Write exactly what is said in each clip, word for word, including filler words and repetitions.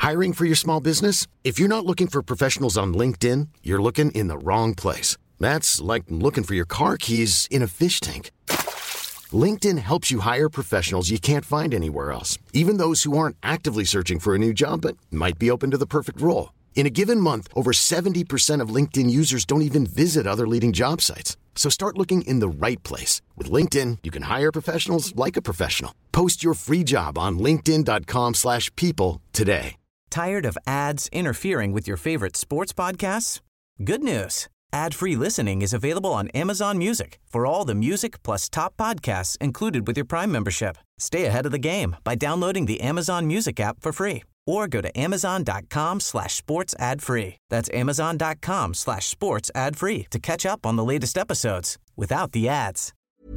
Hiring for your small business? If you're not looking for professionals on LinkedIn, you're looking in the wrong place. That's like looking for your car keys in a fish tank. LinkedIn helps you hire professionals you can't find anywhere else, even those who aren't actively searching for a new job but might be open to the perfect role. In a given month, over seventy percent of LinkedIn users don't even visit other leading job sites. So start looking in the right place. With LinkedIn, you can hire professionals like a professional. Post your free job on linkedin.com slash people today. Tired of ads interfering with your favorite sports podcasts? Good news. Ad-free listening is available on Amazon Music for all the music plus top podcasts included with your Prime membership. Stay ahead of the game by downloading the Amazon Music app for free or go to amazon.com slash sports ad free. That's amazon.com slash sports ad free to catch up on the latest episodes without the ads.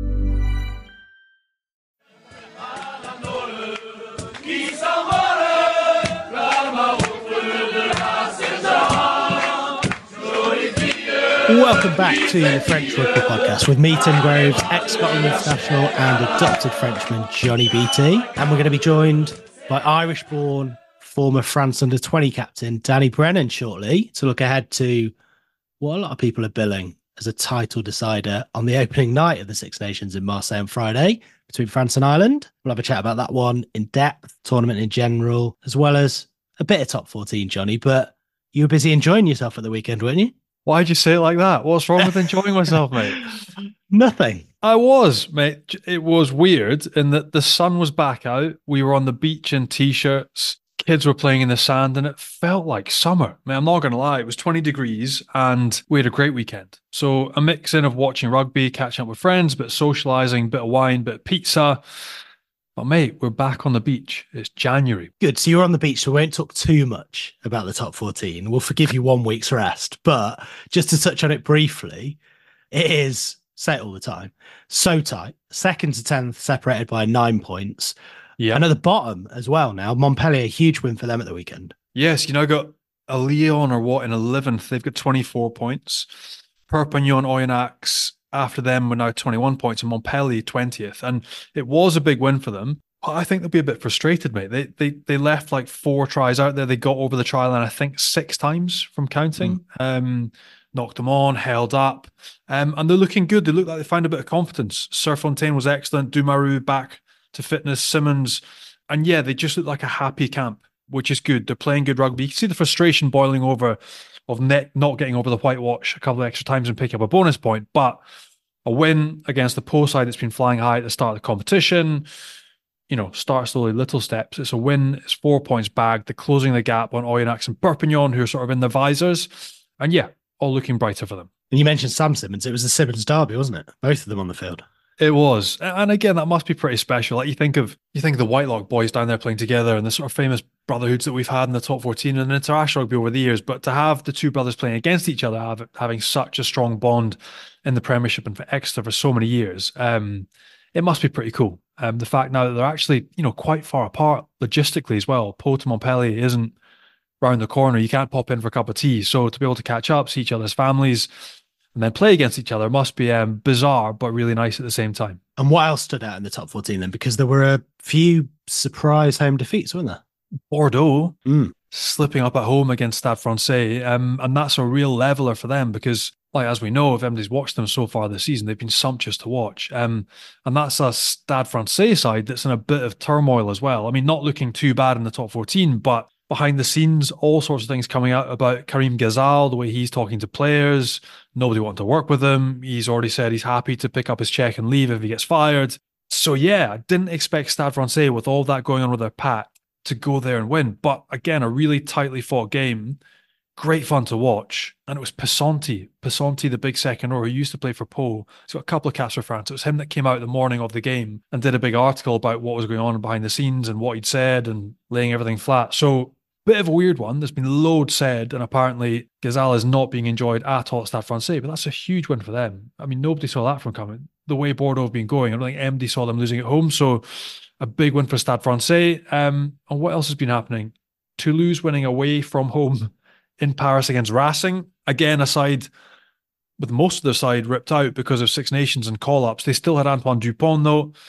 Welcome back to the French Rugby Podcast with me, Tim Groves, ex-Scotland international and adopted Frenchman Johnny B T. And we're going to be joined by Irish-born former France under twenty captain Danny Brennan shortly to look ahead to what a lot of people are billing as a title decider on the opening night of the Six Nations in Marseille on Friday between France and Ireland. We'll have a chat about that one in depth, tournament in general, as well as a bit of top fourteen, Johnny. But you were busy enjoying yourself at the weekend, weren't you? Why'd you say it like that? What's wrong with enjoying myself, mate? Nothing. I was, mate. It was weird in that the sun was back out. We were on the beach in T-shirts. Kids were playing in the sand and it felt like summer. I mean, I'm not going to lie. It was twenty degrees and we had a great weekend. So a mix in of watching rugby, catching up with friends, bit of socialising, bit of wine, bit of pizza. But mate, we're back on the beach. It's January. Good. So you're on the beach, so we won't talk too much about the top fourteen. We'll forgive you one week's rest. But just to touch on it briefly, it is, say it all the time, so tight. Second to tenth separated by nine points. Yeah. And at the bottom as well now, Montpellier, a huge win for them at the weekend. Yes, you know, got a Lyon or what in eleventh. They've got twenty-four points. Perpignan, Oyonnax, after them, we're now twenty-one points, and Montpellier twentieth. And it was a big win for them. But I think they'll be a bit frustrated, mate. They they they left like four tries out there. They got over the try line, I think, six times from counting. Mm. Um, knocked them on, held up. Um, and they're looking good. They look like they found a bit of confidence. Serfontaine was excellent. Dumaru back to fitness. Simmons. And yeah, they just look like a happy camp, which is good. They're playing good rugby. You can see the frustration boiling over of net not getting over the whitewash a couple of extra times and picking up a bonus point. But a win against the Pau side that's been flying high at the start of the competition, you know, start slowly, little steps. It's a win. It's four points bagged. They're closing the gap on Oyonnax and Perpignan, who are sort of in the visors. And yeah, all looking brighter for them. And you mentioned Sam Simmons. It was the Simmons derby, wasn't it? Both of them on the field. It was. And again, that must be pretty special. Like you think of you think of the Whitelock boys down there playing together and the sort of famous brotherhoods that we've had in the top fourteen and international rugby over the years. But to have the two brothers playing against each other, have, having such a strong bond in the Premiership and for Exeter for so many years, um, it must be pretty cool. Um, the fact now that they're actually, you know, quite far apart logistically as well. Pau to Montpellier isn't round the corner. You can't pop in for a cup of tea. So to be able to catch up, see each other's families, and then play against each other must be um, bizarre, but really nice at the same time. And what else stood out in the top fourteen then? Because there were a few surprise home defeats, weren't there? Bordeaux mm. slipping up at home against Stade Francais. Um, and that's a real leveler for them because, like, as we know, if anybody's watched them so far this season, they've been sumptuous to watch. Um, and that's a Stade Francais side that's in a bit of turmoil as well. I mean, not looking too bad in the top fourteen, but behind the scenes, all sorts of things coming out about Karim Ghazal, the way he's talking to players, nobody wanting to work with him. He's already said he's happy to pick up his check and leave if he gets fired. So yeah, I didn't expect Stade Francais, with all that going on with their pack, to go there and win. But again, a really tightly fought game. Great fun to watch. And it was Pissanti, Pissanti, the big second row, who used to play for Pau. He's got a couple of caps for France. It was him that came out the morning of the game and did a big article about what was going on behind the scenes and what he'd said and laying everything flat. So bit of a weird one. There's been loads said, and apparently Ghazal is not being enjoyed at all at Stade Francais, but that's a huge win for them. I mean, nobody saw that from coming. The way Bordeaux have been going, I don't think M D saw them losing at home, so a big win for Stade Francais. Um, and what else has been happening? Toulouse winning away from home in Paris against Racing. Again, a side with most of their side ripped out because of Six Nations and call-ups. They still had Antoine Dupont, though.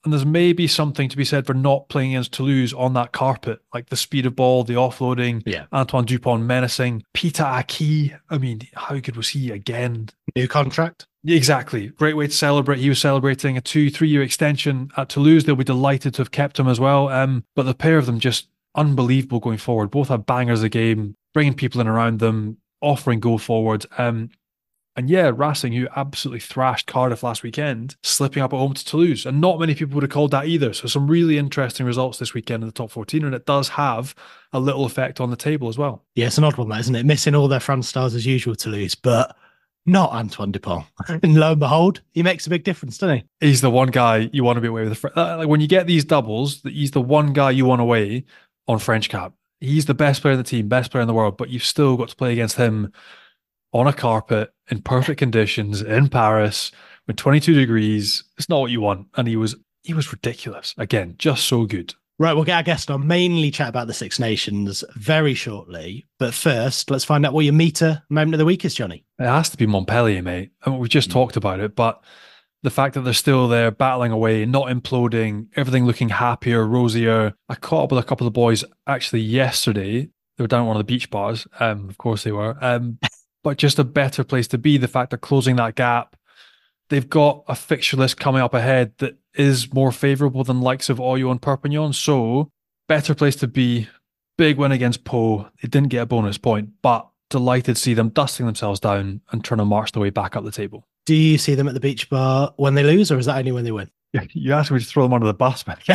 And there's maybe something to be said for not playing against Toulouse on that carpet, like the speed of ball, the offloading, yeah. Antoine Dupont menacing, Peter Aki. I mean, how good was he again? New contract. Exactly. Great way to celebrate. He was celebrating a two, three-year extension at Toulouse. They'll be delighted to have kept him as well. Um, but the pair of them just unbelievable going forward. Both have bangers a game, bringing people in around them, offering go forward. Um, and yeah, Racing, who absolutely thrashed Cardiff last weekend, slipping up at home to Toulouse. And not many people would have called that either. So some really interesting results this weekend in the top fourteen. And it does have a little effect on the table as well. Yeah, it's an odd one, that, isn't it? Missing all their France stars as usual, Toulouse, but not Antoine Dupont. And lo and behold, he makes a big difference, doesn't he? He's the one guy you want to be away with. Like when you get these doubles, he's the one guy you want away on French cap. He's the best player in the team, best player in the world, but you've still got to play against him on a carpet in perfect conditions in Paris with twenty-two degrees. It's not what you want. And he was he was ridiculous. Again, just so good. Right, we'll get our guest on, mainly chat about the Six Nations very shortly. But first, let's find out what your meter moment of the week is, Johnny. It has to be Montpellier, mate. I mean, we just mm. talked about it, but the fact that they're still there, battling away, not imploding, everything looking happier, rosier. I caught up with a couple of boys actually yesterday. They were down at one of the beach bars. Um, of course they were. Um, but just a better place to be. The fact they're closing that gap. They've got a fixture list coming up ahead that is more favourable than likes of Oyo and Perpignan. So, better place to be. Big win against Pau. They didn't get a bonus point, but delighted to see them dusting themselves down and trying to march their way back up the table. Do you see them at the beach bar when they lose, or is that only when they win? You asked me to throw them under the bus, man.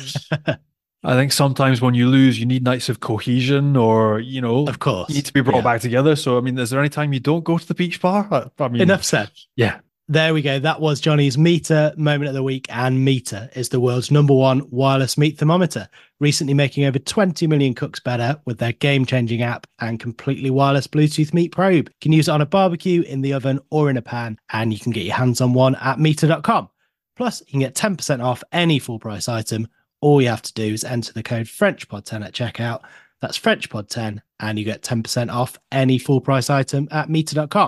I think sometimes when you lose, you need nights of cohesion, or, you know, of course, you need to be brought yeah. back together. So, I mean, is there any time you don't go to the beach bar? I, I mean, enough said. Yeah. There we go. That was Johnny's Meter moment of the week. And Meter is the world's number one wireless meat thermometer, recently making over twenty million cooks better with their game-changing app and completely wireless Bluetooth meat probe. You can use it on a barbecue, in the oven, or in a pan, and you can get your hands on one at meter dot com. Plus, you can get ten percent off any full-price item. All you have to do is enter the code French Pod ten at checkout. That's French Pod ten, and you get ten percent off any full-price item at meter dot com.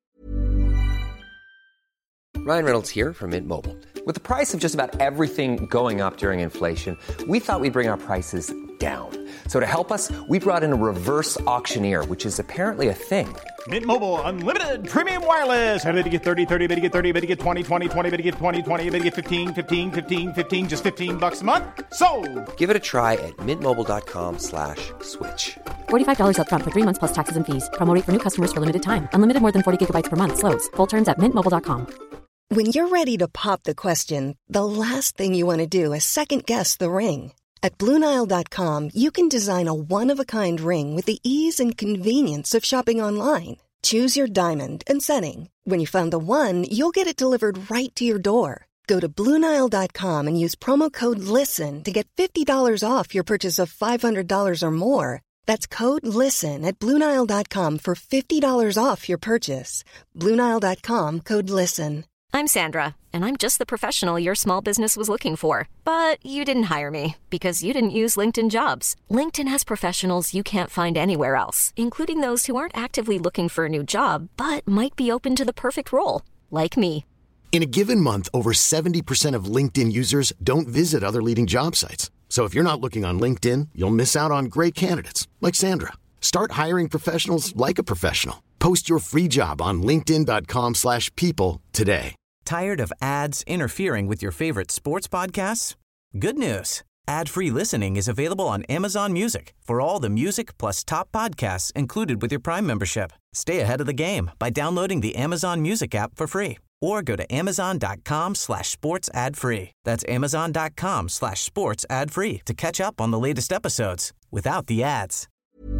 Ryan Reynolds here from Mint Mobile. With the price of just about everything going up during inflation, we thought we'd bring our prices down. So to help us, we brought in a reverse auctioneer, which is apparently a thing. Mint Mobile Unlimited Premium Wireless. How to get thirty, thirty, bit to get thirty, bit to get twenty, twenty, twenty, bit to get twenty, twenty, bit to get fifteen, fifteen, fifteen, fifteen, just fifteen bucks a month? Sold! Give it a try at mintmobile.com slash switch. forty-five dollars up front for three months plus taxes and fees. Promo rate for new customers for limited time. Unlimited more than forty gigabytes per month. Slows full terms at mint mobile dot com. When you're ready to pop the question, the last thing you want to do is second-guess the ring. At Blue Nile dot com, you can design a one-of-a-kind ring with the ease and convenience of shopping online. Choose your diamond and setting. When you find the one, you'll get it delivered right to your door. Go to Blue Nile dot com and use promo code LISTEN to get fifty dollars off your purchase of five hundred dollars or more. That's code LISTEN at Blue Nile dot com for fifty dollars off your purchase. Blue Nile dot com, code LISTEN. I'm Sandra, and I'm just the professional your small business was looking for. But you didn't hire me because you didn't use LinkedIn Jobs. LinkedIn has professionals you can't find anywhere else, including those who aren't actively looking for a new job, but might be open to the perfect role, like me. In a given month, over seventy percent of LinkedIn users don't visit other leading job sites. So if you're not looking on LinkedIn, you'll miss out on great candidates like Sandra. Start hiring professionals like a professional. Post your free job on linkedin dot com slash people today. Tired of ads interfering with your favorite sports podcasts? Good news. Ad-free listening is available on Amazon Music for all the music plus top podcasts included with your Prime membership. Stay ahead of the game by downloading the Amazon Music app for free or go to amazon dot com slash sports ad free. That's amazon dot com slash sports ad free to catch up on the latest episodes without the ads.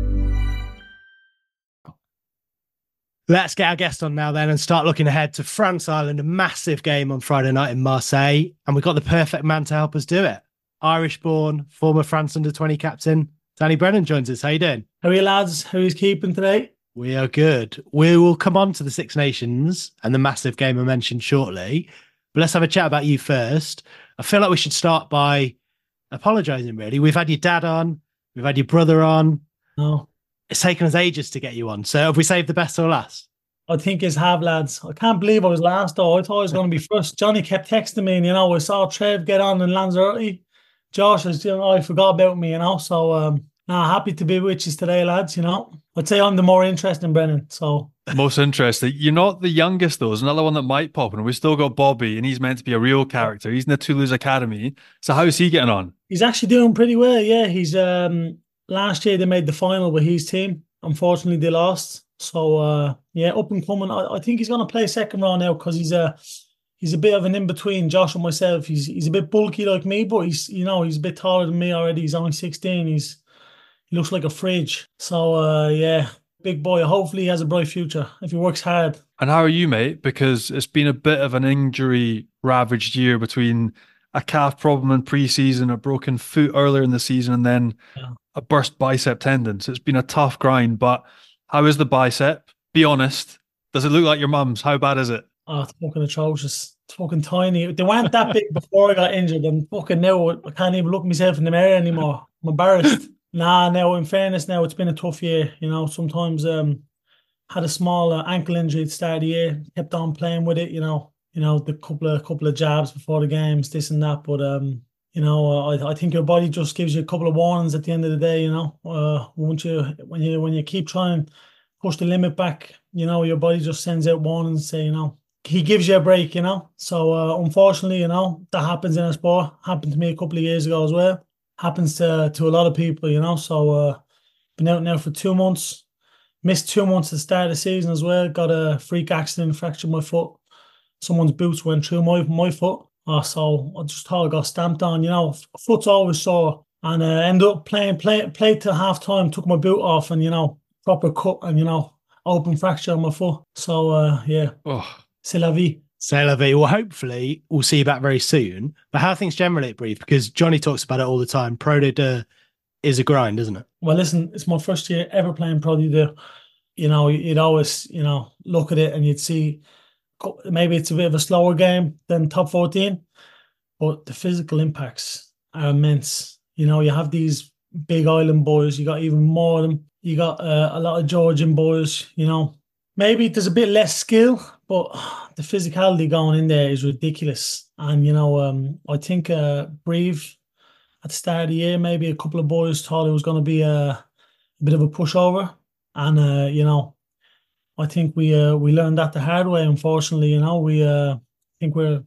Let's get our guest on now then and start looking ahead to France Ireland, a massive game on Friday night in Marseille. And we've got the perfect man to help us do it. Irish-born, former France under twenty captain, Danny Brennan joins us. How you doing? How are you lads? How are you keeping today? We are good. We will come on to the Six Nations and the massive game I mentioned shortly. But let's have a chat about you first. I feel like we should start by apologising, really. We've had your dad on. We've had your brother on. Oh. It's taken us ages to get you on. So have we saved the best till last? I think is have, lads. I can't believe I was last though. I thought I was going to be first. Johnny kept texting me, and you know, I saw Trev get on in Lanzarote. Josh is, you know, I forgot about me, you know. So, um, nah, happy to be with you today, lads. You know, I'd say I'm the more interesting, Brennan. So, most interesting. You're not the youngest though. There's another one that might pop, and we've still got Bobby, and he's meant to be a real character. He's in the Toulouse Academy. So, how's he getting on? He's actually doing pretty well. Yeah, he's um last year they made the final with his team. Unfortunately, they lost. So, uh, yeah, up and coming. I, I think he's going to play second round now because he's a he's a bit of an in between Josh and myself. He's he's a bit bulky like me, but he's you know he's a bit taller than me already. He's only sixteen. He's he looks like a fridge. So, uh, yeah, big boy. Hopefully, he has a bright future if he works hard. And how are you, mate? Because it's been a bit of an injury ravaged year between a calf problem in pre-season, a broken foot earlier in the season, and then yeah. a burst bicep tendon. So it's been a tough grind, but. How is the bicep? Be honest. Does it look like your mum's? How bad is it? Oh, it's fucking atrocious. It's fucking tiny. They weren't that big before I got injured, and fucking now I can't even look myself in the mirror anymore. I'm embarrassed. Nah, now in fairness, now it's been a tough year. You know, sometimes um had a small uh, ankle injury at the start of the year. Kept on playing with it. You know, you know the couple of couple of jabs before the games, this and that. But um. You know, I, I think your body just gives you a couple of warnings at the end of the day. You know, uh, once you when you when you keep trying to push the limit back, you know, your body just sends out warnings and say, you know, he gives you a break. You know, so uh, unfortunately, you know, that happens in a sport. Happened to me a couple of years ago as well. Happens to to a lot of people. You know, so uh, been out now for two months. Missed two months at the start of the season as well. Got a freak accident, fractured my foot. Someone's boots went through my my foot. Oh, so I just thought I got stamped on, you know, foot's always sore. And uh, ended up playing, play, played till half time, took my boot off and, you know, proper cut and, you know, open fracture on my foot. So, uh, yeah, oh. C'est la vie. C'est la vie. Well, hopefully we'll see you back very soon. But how are things generally at Brive? Because Johnny talks about it all the time. Pro D two is a grind, isn't it? Well, listen, it's my first year ever playing Pro D two. You know, you'd always, you know, look at it and you'd see, maybe it's a bit of a slower game than top fourteen, but the physical impacts are immense. You know, you have these big island boys, you got even more of them. You got uh, a lot of Georgian boys, you know. Maybe there's a bit less skill, but the physicality going in there is ridiculous. And, you know, um, I think uh, Brive, at the start of the year, maybe a couple of boys thought it was going to be a, a bit of a pushover. And, uh, you know, I think we uh, we learned that the hard way, unfortunately. You know, we uh, I think we're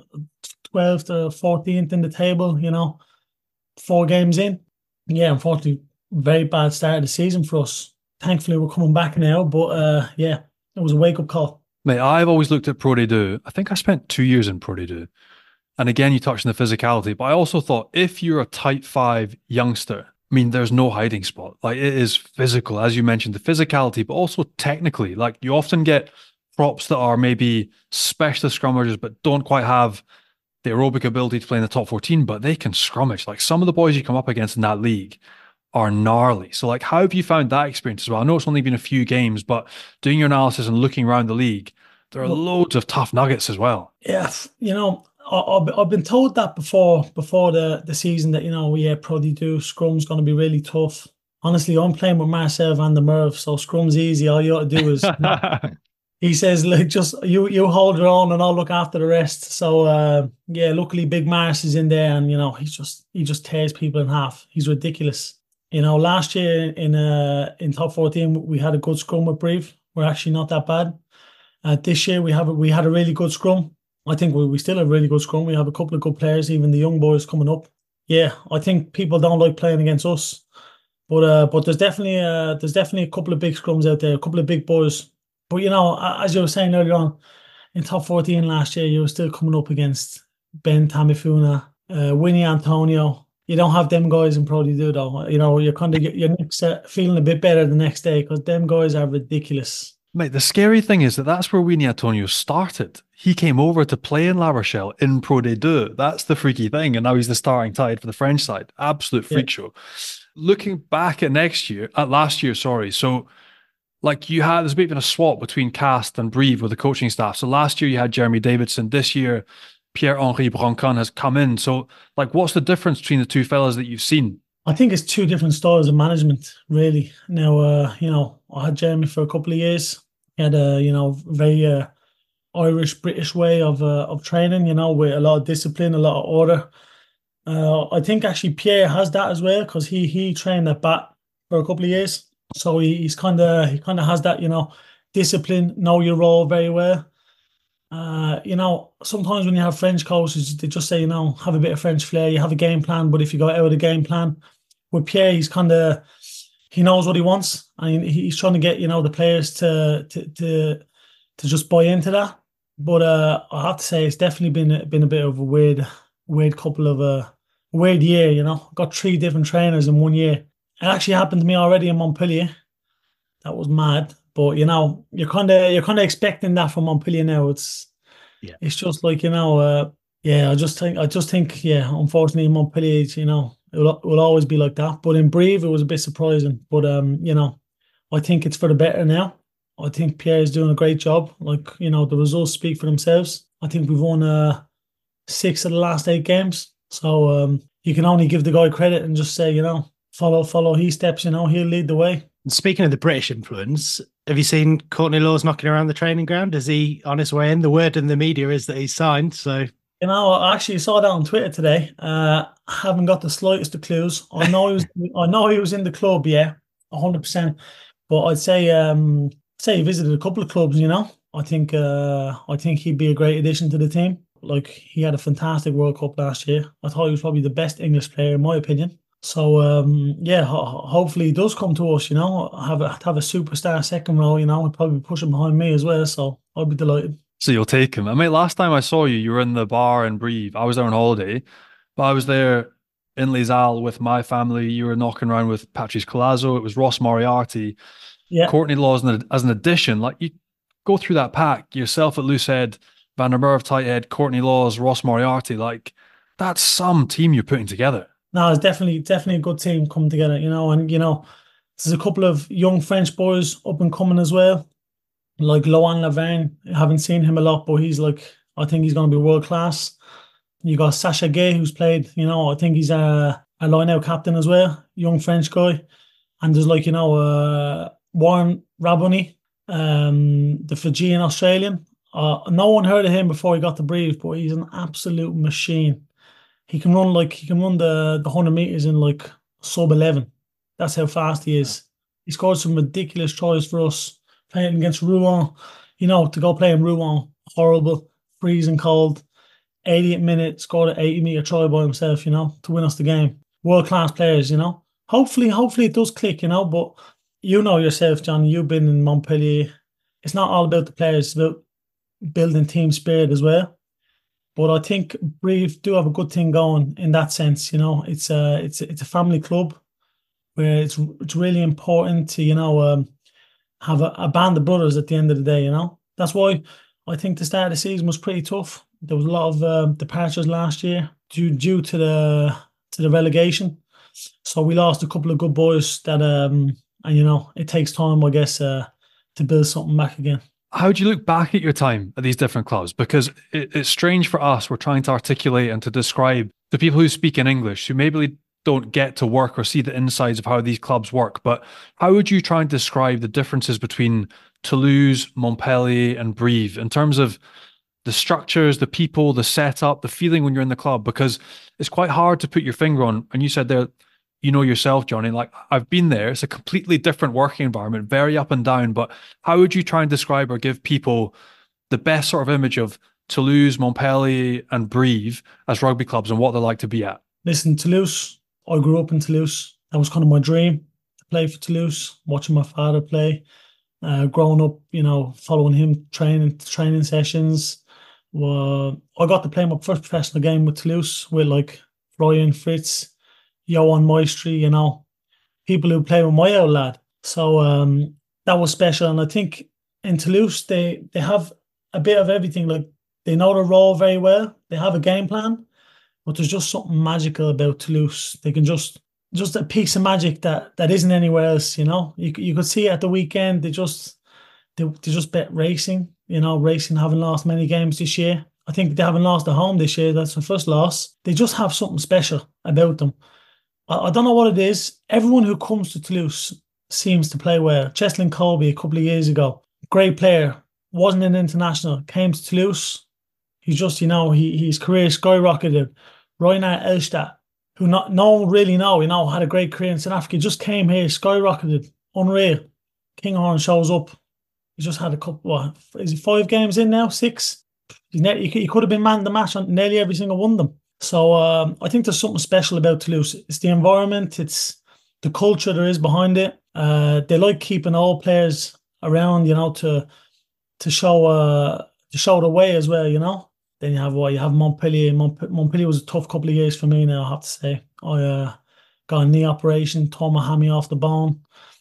twelfth to fourteenth in the table, you know, four games in. Yeah, unfortunately, very bad start of the season for us. Thankfully, we're coming back now, but uh, yeah, it was a wake-up call. Mate, I've always looked at Pro D two. I think I spent two years in Pro D two. And again, you touched on the physicality, but I also thought if you're a type five youngster, I mean, there's no hiding spot. Like, it is physical, as you mentioned, the physicality, but also technically. Like, you often get props that are maybe specialist scrummagers, but don't quite have the aerobic ability to play in the top fourteen, but they can scrummage. Like, some of the boys you come up against in that league are gnarly. So, like, how have you found that experience as well? I know it's only been a few games, but doing your analysis and looking around the league, there are loads of tough nuggets as well. Yes, you know, I've been told that before before the, the season that, you know, yeah, Pro D two scrum's going to be really tough. Honestly, I'm playing with Marcel van der Merwe, so scrum's easy. All you ought to do is, not, he says, like, just you you hold your own and I'll look after the rest. So, uh, yeah, luckily Big Mars is in there and, you know, he's just he just tears people in half. He's ridiculous. You know, last year in uh, in top fourteen, we had a good scrum with Brive. We're actually not that bad. Uh, this year, we have a, we had a really good scrum. I think we, we still have a really good scrum. We have a couple of good players, even the young boys coming up. Yeah, I think people don't like playing against us, but uh, but there's definitely uh, there's definitely a couple of big scrums out there, a couple of big boys. But you know, as you were saying earlier on, in top fourteen last year, you were still coming up against Ben Tamifuna, uh, Winnie Antonio. You don't have them guys in Pro D two though. You know, you're kind of you're feeling a bit better the next day because them guys are ridiculous. Mate, the scary thing is that that's where Winnie Antonio started. He came over to play in La Rochelle in Pro D two. That's the freaky thing. And now he's the starting tide for the French side. Absolute freak yeah. show. Looking back at next year, at last year, sorry. So, like, you had, there's a bit of a swap between Cast and Brive with the coaching staff. So last year you had Jeremy Davidson. This year, Pierre-Henri Broncon has come in. So, like, what's the difference between the two fellas that you've seen? I think it's two different styles of management, really. Now, uh, you know, I had Jeremy for a couple of years. He had a, you know, very uh, Irish British way of uh, of training, you know, with a lot of discipline, a lot of order. Uh, I think actually Pierre has that as well because he he trained at Bat for a couple of years, so he, he's kind of he kind of has that, you know, discipline, know your role very well. Uh, you know, sometimes when you have French coaches, they just say, you know, have a bit of French flair, you have a game plan, but if you go out of the game plan, with Pierre, he's kind of he knows what he wants, and he's trying to get, you know, the players to to to, to just buy into that. But uh, I have to say, it's definitely been been a bit of a weird, weird couple of a uh, weird year. You know, got three different trainers in one year. It actually happened to me already in Montpellier. That was mad. But you know, you're kind of you're kind of expecting that from Montpellier now. It's yeah, it's just like, you know, uh, yeah. I just think I just think yeah. Unfortunately, in Montpellier, you know, it will, it will always be like that. But in Brive, it was a bit surprising. But um, you know, I think it's for the better now. I think Pierre is doing a great job. Like, you know, the results speak for themselves. I think we've won uh, six of the last eight games. So um, you can only give the guy credit and just say, you know, follow, follow his steps, you know, he'll lead the way. And speaking of the British influence, have you seen Courtney Lawes knocking around the training ground? Is he on his way in? The word in the media is that he's signed, so... You know, I actually saw that on Twitter today. Uh, I haven't got the slightest of clues. I know he was, I know he was in the club, yeah, one hundred percent. But I'd say... Um, say he visited a couple of clubs, you know. I think uh, I think he'd be a great addition to the team. Like, he had a fantastic World Cup last year. I thought he was probably the best English player, in my opinion. So, um, yeah, ho- hopefully he does come to us, you know. Have a have a superstar second row, you know. He'd probably push him behind me as well, so I'd be delighted. So you'll take him. I mean, last time I saw you, you were in the bar in Brive. I was there on holiday, but I was there in Les Halles with my family. You were knocking around with Patrice Collazo. It was Ross Moriarty. Yeah. Courtney Lawes as an addition. Like, you go through that pack, yourself at Loosehead, Van der Merwe tight head, Courtney Lawes, Ross Moriarty. Like, that's some team you're putting together. No, it's definitely definitely a good team coming together, you know. And, you know, there's a couple of young French boys up and coming as well, like Loan Laverne. I haven't seen him a lot, but he's like, I think he's going to be world class. You got Sacha Gay, who's played, you know, I think he's a, a line-out captain as well, young French guy. And there's, like, you know, uh, Warren Raboni, um, the Fijian Australian. Uh, no one heard of him before he got to Brive, but he's an absolute machine. He can run like he can run the the hundred meters in like sub eleven. That's how fast he is. He scored some ridiculous tries for us playing against Rouen. You know, to go play in Rouen, horrible, freezing cold. eighty-eight minutes, scored an eighty meter try by himself. You know, to win us the game. World class players. You know, hopefully, hopefully it does click. You know, but. You know yourself, John, you've been in Montpellier. It's not all about the players, it's about building team spirit as well. But I think Brive do have a good thing going in that sense, you know. It's a, it's a, it's a family club where it's it's really important to, you know, um, have a, a band of brothers at the end of the day, you know. That's why I think the start of the season was pretty tough. There was a lot of uh, departures last year due due to the to the relegation. So we lost a couple of good boys that... um. And, you know, it takes time, I guess, uh, to build something back again. How do you look back at your time at these different clubs? Because it, it's strange for us. We're trying to articulate and to describe the people who speak in English, who maybe don't get to work or see the insides of how these clubs work. But how would you try and describe the differences between Toulouse, Montpellier and Brive in terms of the structures, the people, the setup, the feeling when you're in the club? Because it's quite hard to put your finger on. And you said there, you know yourself, Johnny, like, I've been there. It's a completely different working environment, very up and down. But how would you try and describe or give people the best sort of image of Toulouse, Montpellier and Brive as rugby clubs and what they're like to be at? Listen, Toulouse, I grew up in Toulouse. That was kind of my dream, to play for Toulouse, watching my father play. Uh, growing up, you know, following him training training sessions. Well, I got to play my first professional game with Toulouse with, like, Florian Fritz, Johan Maestri, you know, people who play with my old lad. So um, that was special. And I think in Toulouse, they, they have a bit of everything. Like, they know their role very well. They have a game plan, but there's just something magical about Toulouse. They can just, just a piece of magic that, that isn't anywhere else, you know. You you could see at the weekend, they just, they, they just bet racing, you know, racing haven't lost many games this year. I think they haven't lost at home this year. That's the first loss. They just have something special about them. I don't know what it is. Everyone who comes to Toulouse seems to play well. Cheslin Colby a couple of years ago, great player, wasn't an international, came to Toulouse. He's just, you know, he his career skyrocketed. Reinhard Elstadt, who not no one really know, you know, had a great career in South Africa, just came here, skyrocketed, unreal. Kinghorn shows up. He just had a couple, what, is he five games in now? Six? He, ne- he could have been man of the match on nearly every single one of them. So um, I think there's something special about Toulouse. It's the environment, it's the culture there is behind it. Uh, they like keeping all players around, you know, to to show uh, to show the way as well, you know. Then you have what you have Montpellier. Mont- Montpellier was a tough couple of years for me now, I have to say. I uh, got a knee operation, tore my hammy off the bone.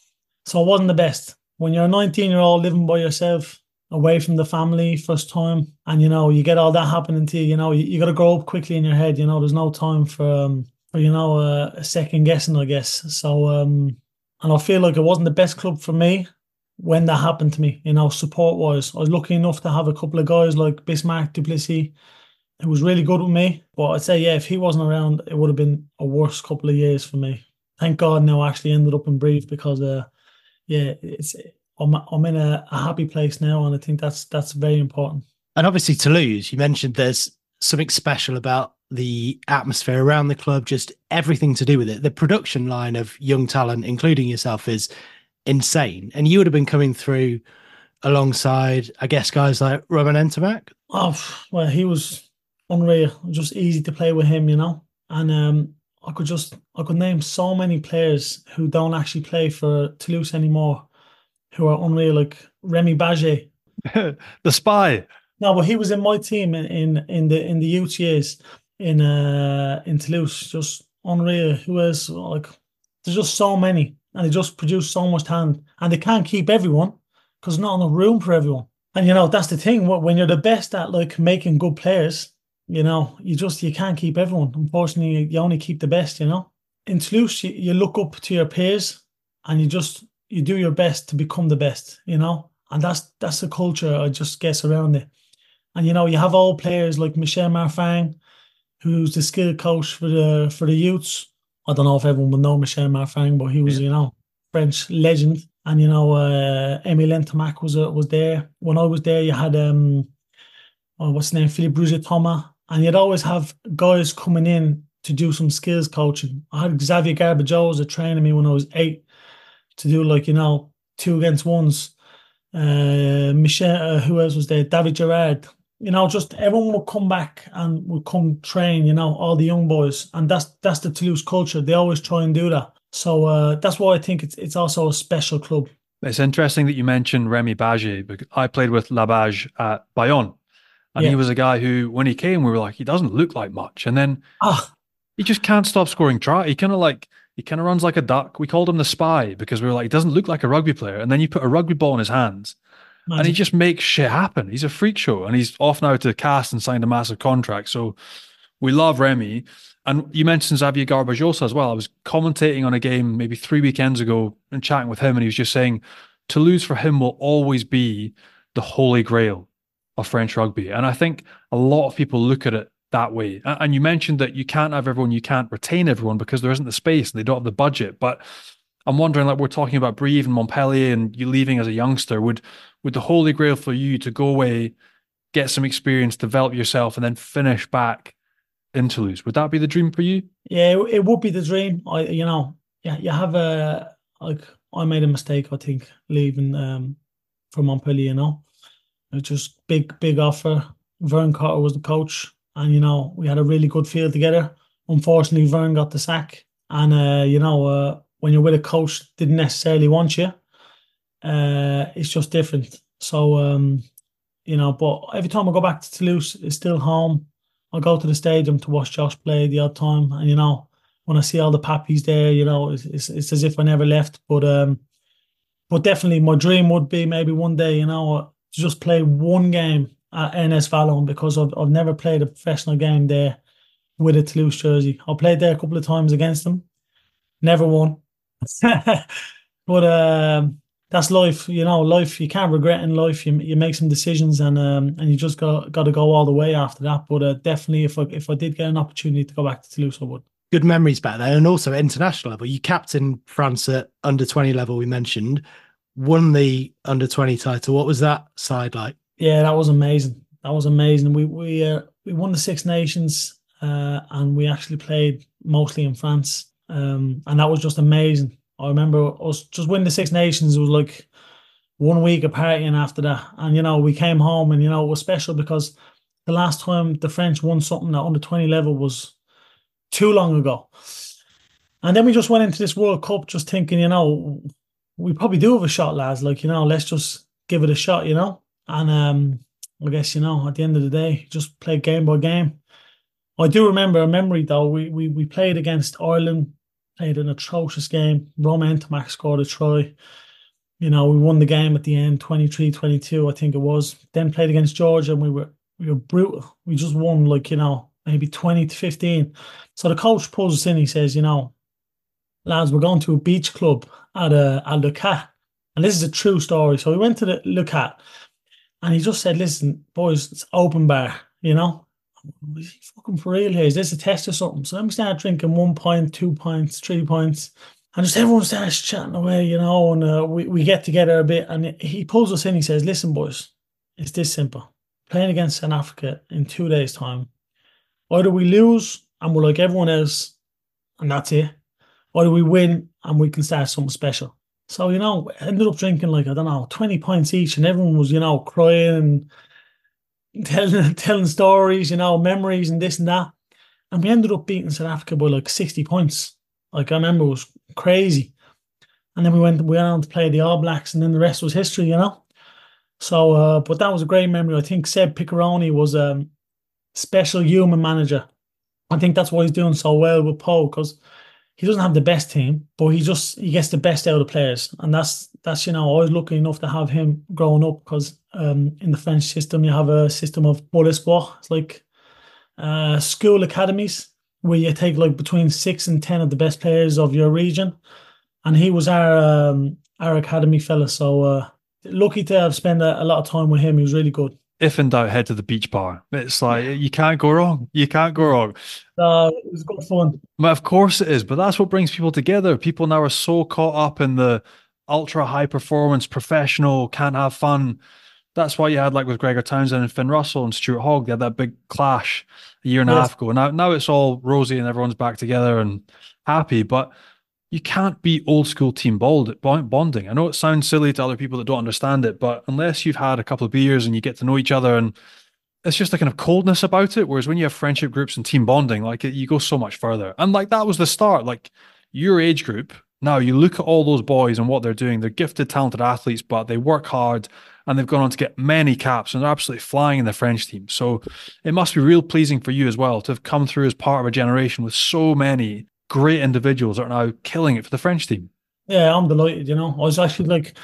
So it wasn't the best. When you're a nineteen-year-old living by yourself, away from the family, first time, and, you know, you get all that happening to you, you know, you, you got to grow up quickly in your head, you know, there's no time for, um, for you know, uh, a second guessing, I guess. So, um, and I feel like it wasn't the best club for me when that happened to me, you know, support-wise. I was lucky enough to have a couple of guys like Bismarck Duplessis, who was really good with me. But I'd say, yeah, if he wasn't around, it would have been a worse couple of years for me. Thank God now I actually ended up in Brive because, uh, yeah, it's I'm, I'm in a, a happy place now, and I think that's that's very important. And obviously Toulouse, you mentioned there's something special about the atmosphere around the club, just everything to do with it. The production line of young talent, including yourself, is insane. And you would have been coming through alongside, I guess, guys like Roman Ntamack. Oh, well, he was unreal. Just easy to play with him, you know. And um, I could just, I could name so many players who don't actually play for Toulouse anymore, who are unreal, like Remy Baget. The spy. No, but he was in my team in, in, in the in the youth years in uh in Toulouse. Just unreal. Who else? Like, there's just so many, and they just produce so much talent, and they can't keep everyone because there's not enough room for everyone. And you know that's the thing. When you're the best at like making good players, you know you just you can't keep everyone. Unfortunately, you only keep the best. You know, in Toulouse, you, you look up to your peers, and you just you do your best to become the best. You know, and that's that's the culture I just guess around it. And, you know, you have old players like Michel Marfang, who's the skill coach for the for the youths. I don't know if everyone will know Michel Marfang, but he was, yeah. you know, French legend. And, you know, uh, Emile Ntamack was uh, was there. When I was there, you had, um, oh, what's his name, Philippe Rouget-Thomas. And you'd always have guys coming in to do some skills coaching. I had Xavier Garbajosa as a training me when I was eight to do, like, you know, two against ones. Uh, Michel, uh, who else was there? David Gerard. You know, just everyone would come back and would come train, you know, all the young boys. And that's that's the Toulouse culture. They always try and do that. So uh, that's why I think it's it's also a special club. It's interesting that you mentioned Remy Baget, because I played with Labage at Bayonne. And yeah. he was a guy who, when he came, we were like, he doesn't look like much. And then ah. he just can't stop scoring try. He kind of like, he kind of runs like a duck. We called him the spy because we were like, he doesn't look like a rugby player. And then you put a rugby ball in his hands. Magic. And he just makes shit happen. He's a freak show, and he's off now to Cast and signed a massive contract. So we love Remy. And you mentioned Xavier Garbajosa as well. I was commentating on a game maybe three weekends ago and chatting with him, and he was just saying Toulouse for him will always be the holy grail of French rugby. And I think a lot of people look at it that way. And you mentioned that you can't have everyone, you can't retain everyone because there isn't the space and they don't have the budget. But I'm wondering, like we're talking about Brive and Montpellier and you leaving as a youngster, would would the holy grail for you to go away, get some experience, develop yourself, and then finish back in Toulouse? Would that be the dream for you? Yeah, it would be the dream. I, you know, yeah, you have a like. I made a mistake, I think, leaving um, for Montpellier. You know, it was just big, big offer. Vern Cotter was the coach, and you know we had a really good field together. Unfortunately, Vern got the sack, and uh, you know. Uh, when you're with a coach that didn't necessarily want you, uh, it's just different. So, um, you know, but every time I go back to Toulouse, it's still home. I go to the stadium to watch Josh play the odd time. And, you know, when I see all the pappies there, you know, it's, it's, it's as if I never left. But um, but definitely my dream would be maybe one day, you know, to just play one game at N S Vallon, because I've, I've never played a professional game there with a Toulouse jersey. I played there a couple of times against them. Never won. But um, that's life, you know. Life, you can't regret in life. You you make some decisions, and um, and you just got got to go all the way after that. But uh, definitely, if I if I did get an opportunity to go back to Toulouse, I would. Good memories back there, and also at international level. You captained France at under twenty level. We mentioned. won the under twenty title. What was that side like? Yeah, that was amazing. That was amazing. We we uh, we won the Six Nations, uh, and we actually played mostly in France, um, and that was just amazing. I remember us just winning the Six Nations. It was like one week of partying after that, and you know we came home, and you know it was special because the last time the French won something at under twenty level was too long ago. And then we just went into this World Cup just thinking, you know, we probably do have a shot, lads. Like, you know, let's just give it a shot, you know. And um, I guess, you know, at the end of the day, just play game by game. I do remember a memory, though. We we we played against Ireland, played an atrocious game. Romain Ntamack scored a try. You know, we won the game at the end, twenty-three twenty-two, I think it was. Then played against Georgia, and we were we were brutal. We just won, like, you know, maybe twenty to fifteen. So the coach pulls us in. He says, you know, lads, we're going to a beach club at a at Le Cat. And this is a true story. So we went to the Le Cat, and he just said, listen, boys, it's open bar, you know. Is he fucking for real here? Is this a test or something? So then we started drinking one pint, two pints, three pints. And just everyone starts chatting away, you know, and uh, we, we get together a bit. And he pulls us in. He says, listen, boys, it's this simple. Playing against South Africa in two days' time. Either we lose and we're like everyone else, and that's it. Or we win and we can start something special. So, you know, I ended up drinking like, I don't know, twenty pints each, and everyone was, you know, crying and telling, telling stories, you know, memories and this and that. And we ended up beating South Africa by like sixty points. Like, I remember it was crazy. And then we went, we went on to play the All Blacks, and then the rest was history, you know. So, uh, but that was a great memory. I think Seb Piccaroni was a um, special human manager. I think that's why he's doing so well with Paul, because he doesn't have the best team, but he just he gets the best out of players, and that's that's you know I was lucky enough to have him growing up, because um, in the French system you have a system of Pôle Espoir. It's like uh, school academies where you take like between six and ten of the best players of your region, and he was our um, our academy fella. So uh, lucky to have spent a, a lot of time with him. He was really good. If in doubt, head to the beach bar. It's like, you can't go wrong. You can't go wrong. Uh, it was good fun. Well, of course it is, but that's what brings people together. People now are so caught up in the ultra high performance, professional, can't have fun. That's why you had, like with Gregor Townsend and Finn Russell and Stuart Hogg, they had that big clash a year and yes. a half ago. Now, now it's all rosy and everyone's back together and happy, but you can't be old school team bonding. I know it sounds silly to other people that don't understand it, but unless you've had a couple of beers and you get to know each other, and it's just a kind of coldness about it. Whereas when you have friendship groups and team bonding, like you go so much further. And like that was the start, like your age group. Now you look at all those boys and what they're doing. They're gifted, talented athletes, but they work hard and they've gone on to get many caps and they're absolutely flying in the French team. So it must be real pleasing for you as well to have come through as part of a generation with so many great individuals that are now killing it for the French team. Yeah, I'm delighted, you know. I was actually like,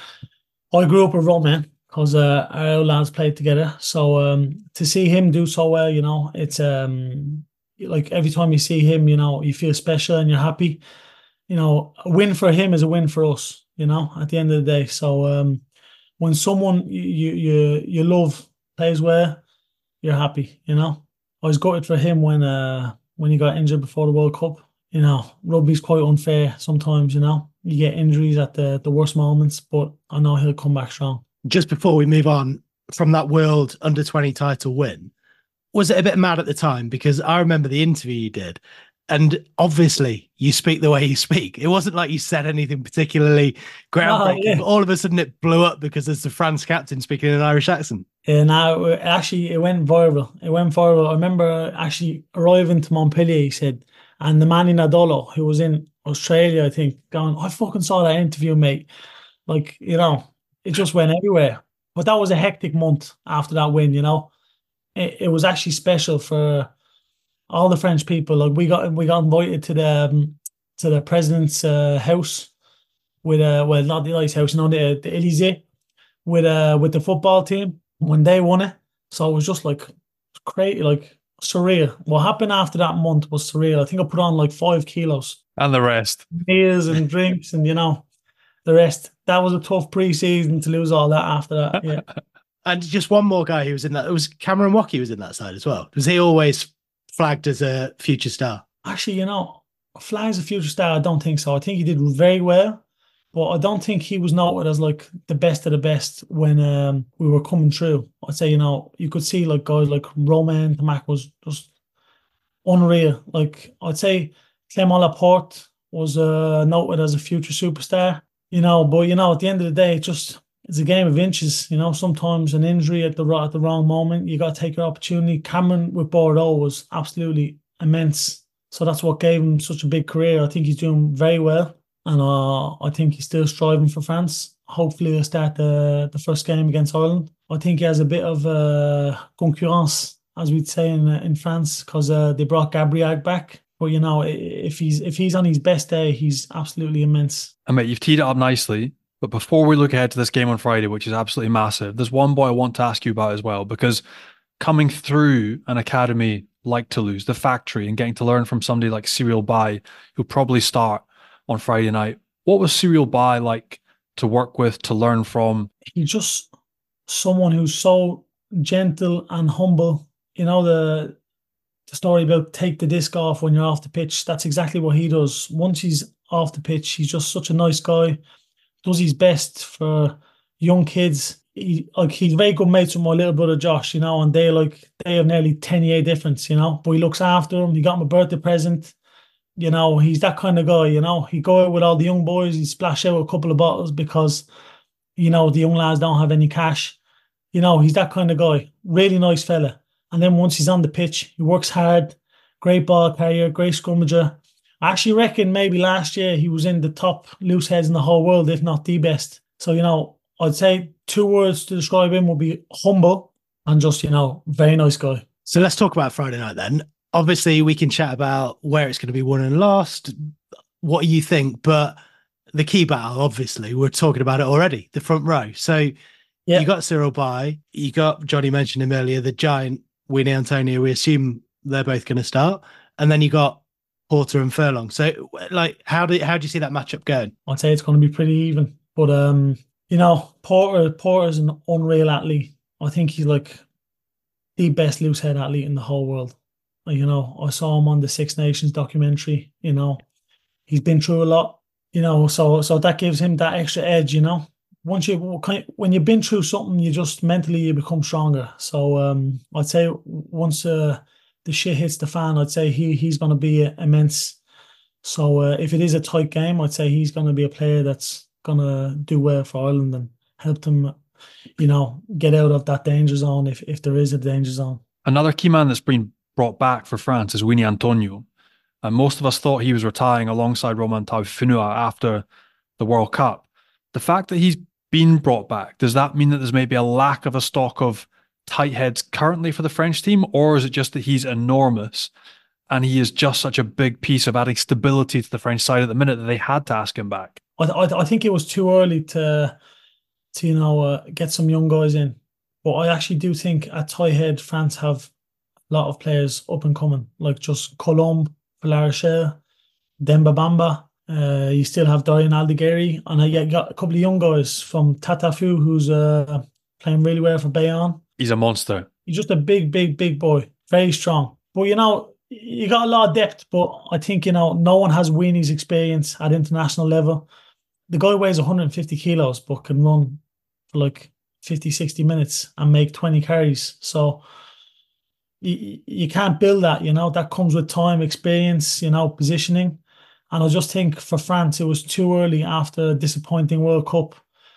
I grew up with Romain because uh, our lads played together. So um, to see him do so well, you know, it's um, like every time you see him, you know, you feel special and you're happy. You know, a win for him is a win for us, you know, at the end of the day. So um, when someone you, you you love plays well, you're happy, you know. I was gutted for him when uh, when he got injured before the World Cup. You know, rugby's quite unfair sometimes, you know. You get injuries at the, the worst moments, but I know he'll come back strong. Just before we move on from that World under twenty title win, was it a bit mad at the time? Because I remember the interview you did, and obviously you speak the way you speak. It wasn't like you said anything particularly groundbreaking, oh, yeah. but all of a sudden it blew up because there's the France captain speaking in an Irish accent. Yeah, no, actually it went viral. It went viral. I remember actually arriving to Montpellier, he said, and the Manny Nadolo, who was in Australia, I think, going, I fucking saw that interview, mate. Like, you know, it just went everywhere. But that was a hectic month after that win, you know. It, it was actually special for all the French people. Like, we got we got invited to the um, to the president's uh, house with uh, well, not the Ice House, you know, the, the Elysee, with uh with the football team when they won it. So it was just like crazy, like. Surreal. What happened after that month was surreal. I think I put on like five kilos. And the rest. Meals and drinks and, you know, the rest. That was a tough pre-season to lose all that after that. Yeah. And just one more guy who was in that. It was Cameron Wackey was in that side as well. Was he always flagged as a future star? Actually, you know, flagged as a future star, I don't think so. I think he did very well. but I don't think he was noted as like the best of the best when um, we were coming through. I'd say, you know, you could see like guys like Romain Tamac was just unreal. Like I'd say Clément Laporte was uh, noted as a future superstar, you know, but you know, at the end of the day, it just it's a game of inches, you know. Sometimes an injury at the at the wrong moment, you got to take your opportunity. Cameron with Bordeaux was absolutely immense, so that's what gave him such a big career. I think he's doing very well, and uh, I think he's still striving for France. Hopefully, he'll start the the first game against Ireland. I think he has a bit of uh, concurrence, as we'd say in in France, because uh, they brought Gabriel back. But you know, if he's if he's on his best day, he's absolutely immense. And mate, you've teed it up nicely. But before we look ahead to this game on Friday, which is absolutely massive, there's one boy I want to ask you about as well, because coming through an academy like Toulouse, the factory, and getting to learn from somebody like Cyril Bay, who'll probably start on Friday night. What was Cyril Bay like to work with, to learn from? He's just someone who's so gentle and humble. You know, the the story about take the disc off when you're off the pitch, that's exactly what he does. Once he's off the pitch, he's just such a nice guy. Does his best for young kids. He, like he's very good mates with my little brother Josh, you know, and they like they have nearly ten year difference, you know. But he looks after him. He got him a birthday present. You know, he's that kind of guy, you know. He go out with all the young boys, he splash out a couple of bottles because, you know, the young lads don't have any cash. You know, he's that kind of guy. Really nice fella. And then once he's on the pitch, he works hard, great ball carrier, great scrummager. I actually reckon maybe last year he was in the top loose heads in the whole world, if not the best. So, you know, I'd say two words to describe him would be humble and just, you know, very nice guy. So let's talk about Friday night then. Obviously, we can chat about where it's going to be won and lost, what you think, but the key battle, obviously, we're talking about it already, the front row. So yeah. You got Cyril Bay, you got, Johnny mentioned him earlier, the giant Winnie Antonio. We assume they're both going to start. And then you got Porter and Furlong. So, like, how do how do you see that matchup going? I'd say it's going to be pretty even. But, um, you know, Porter Porter's an unreal athlete. I think he's, like, the best loose head athlete in the whole world. You know, I saw him on the Six Nations documentary. You know, he's been through a lot, you know, so so that gives him that extra edge, you know. Once you, when you've been through something, you just mentally you become stronger. So um, I'd say once uh, the shit hits the fan, I'd say he he's going to be immense. So uh, if it is a tight game, I'd say he's going to be a player that's going to do well for Ireland and help them, you know, get out of that danger zone if if there is a danger zone. Another key man that's been brought back for France is Winnie Antonio. And most of us thought he was retiring alongside Romain Tauffinua after the World Cup. The fact that he's been brought back, does that mean that there's maybe a lack of a stock of tight heads currently for the French team? Or is it just that he's enormous and he is just such a big piece of adding stability to the French side at the minute that they had to ask him back? I, I, I think it was too early to, to you know, uh, get some young guys in. But I actually do think at tight head, France have a lot of players up and coming, like just Colombe for La Rochelle, Demba Bamba. Uh, you still have Dorian Aldegheri, and I got a couple of young guys from Tatafu who's uh, playing really well for Bayonne. He's a monster. He's just a big, big, big boy, very strong. But you know, you got a lot of depth. But I think you know, no one has Weenie's experience at international level. The guy weighs one hundred fifty kilos, but can run for like fifty, sixty minutes and make twenty carries. So you, you can't build that. You know, that comes with time, experience, you know, positioning. And I just think for France, it was too early after a disappointing World Cup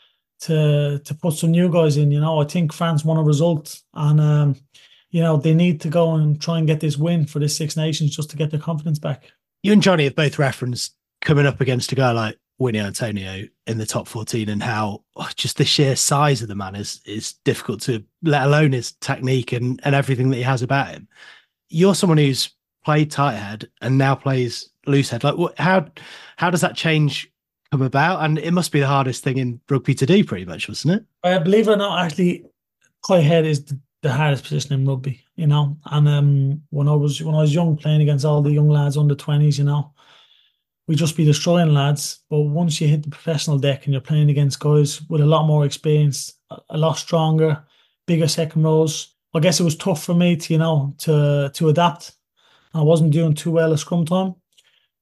to to put some new guys in. You know, I think France won a result, and um, you know they need to go and try and get this win for the Six Nations just to get their confidence back. You and Johnny have both referenced coming up against a guy like Winnie Antonio in the top fourteen, and how oh, just the sheer size of the man is is difficult to, let alone his technique and and everything that he has about him. You're someone who's played tight head and now plays loose head. Like, what, how how does that change come about? And it must be the hardest thing in rugby to do, pretty much, wasn't it? I believe it or not, actually, tight head is the, the hardest position in rugby. You know, and um, when I was when I was young, playing against all the young lads under twenties, you know, we just be destroying lads. But once you hit the professional deck and you're playing against guys with a lot more experience, a, a lot stronger, bigger second rows, I guess it was tough for me to you know to to adapt. I wasn't doing too well at scrum time.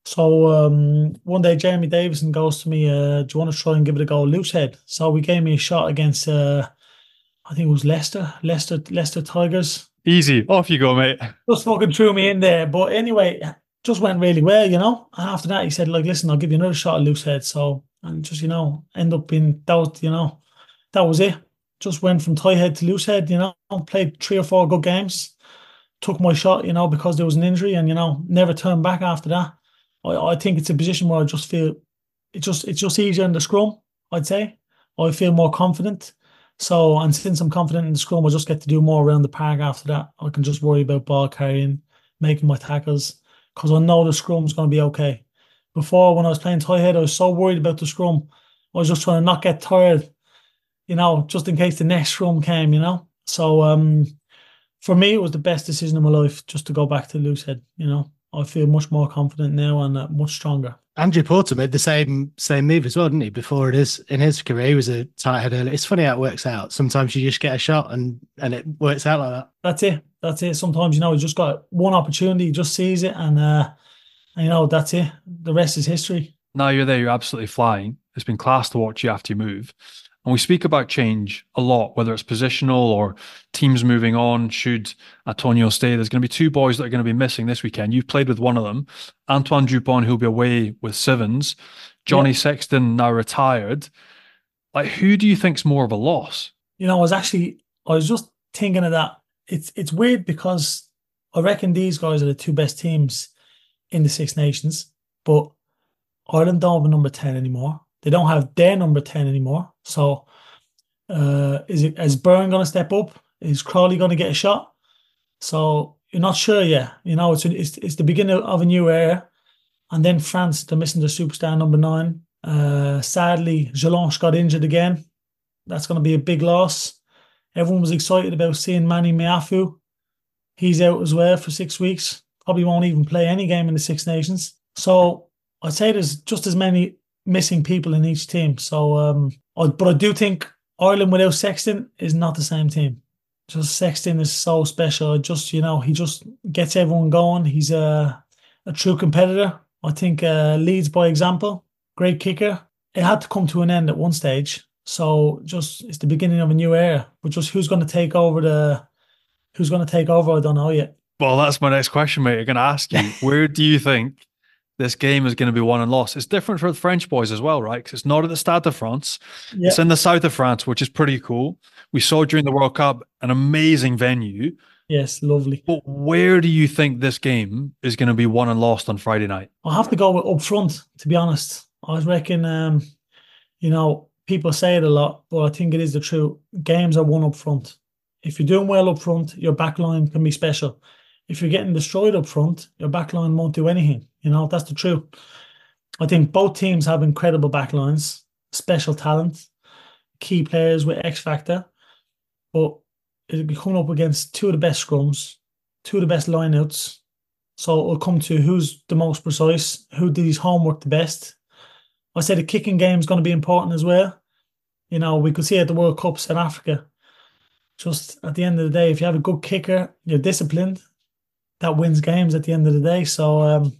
So um, one day Jamie Davison goes to me, uh, do you want to try and give it a go, loose head? So we gave me a shot against, uh, I think it was Leicester, Leicester, Leicester Tigers. Easy. Off you go, mate. Just fucking threw me in there. But anyway, just went really well, you know. And after that, he said, like, listen, I'll give you another shot at loose head. So, and just, you know, end up being, that was, you know, that was it. Just went from tie head to loose head, you know, played three or four good games, took my shot, you know, because there was an injury and, you know, never turned back after that. I, I think it's a position where I just feel it just it's just easier in the scrum, I'd say. I feel more confident. So, and since I'm confident in the scrum, I just get to do more around the park after that. I can just worry about ball carrying, making my tackles, because I know the scrum's going to be okay. Before, when I was playing tie head, I was so worried about the scrum. I was just trying to not get tired, you know, just in case the next scrum came, you know. So, um, for me, it was the best decision of my life just to go back to loose head, you know. I feel much more confident now and uh, much stronger. Andrew Porter made the same same move as well, didn't he? Before it is in his career, he was a tight head early. It's funny how it works out. Sometimes you just get a shot and and it works out like that. That's it. That's it. Sometimes, you know, you just got one opportunity, you just seize it, and uh, and, you know, that's it. The rest is history. Now you're there, you're absolutely flying. It's been class to watch you after you move. And we speak about change a lot, whether it's positional or teams moving on. Should Antonio stay? There's going to be two boys that are going to be missing this weekend. You've played with one of them, Antoine Dupont, who'll be away with Sevens. Johnny yeah. Sexton now retired. Like, who do you think's more of a loss? You know, I was actually, I was just thinking of that. It's it's weird because I reckon these guys are the two best teams in the Six Nations, but Ireland don't have a number ten anymore. They don't have their number ten anymore. So uh, is it is Byrne going to step up? Is Crawley going to get a shot? So you're not sure yet. You know, it's it's, it's the beginning of a new era. And then France, they're missing their superstar number nine. Uh, sadly, Jelonche got injured again. That's going to be a big loss. Everyone was excited about seeing Manny Meafu. He's out as well for six weeks. Probably won't even play any game in the Six Nations. So I'd say there's just as many missing people in each team. So, um, I, but I do think Ireland without Sexton is not the same team. Just Sexton is so special. Just, you know, he just gets everyone going. He's a, a true competitor. I think uh, leads by example. Great kicker. It had to come to an end at one stage. So just it's the beginning of a new era. But just who's going to take over the? Who's going to take over? I don't know yet. Well, that's my next question, mate. I'm going to ask you, where do you think this game is going to be won and lost? It's different for the French boys as well, right? Because it's not at the Stade de France. Yeah. It's in the south of France, which is pretty cool. We saw during the World Cup an amazing venue. Yes, lovely. But where do you think this game is going to be won and lost on Friday night? I'll have to go with up front, to be honest. I reckon, um, you know, people say it a lot, but I think it is the truth. Games are won up front. If you're doing well up front, your back line can be special. If you're getting destroyed up front, your back line won't do anything. You know, that's the truth. I think both teams have incredible back lines, special talent, key players with X factor, but it'll be coming up against two of the best scrums, two of the best lineouts. So it'll come to who's the most precise, who did his homework the best. I say the kicking game is going to be important as well. You know, we could see at the World Cup, South Africa, just at the end of the day, if you have a good kicker, you're disciplined, that wins games at the end of the day. So um,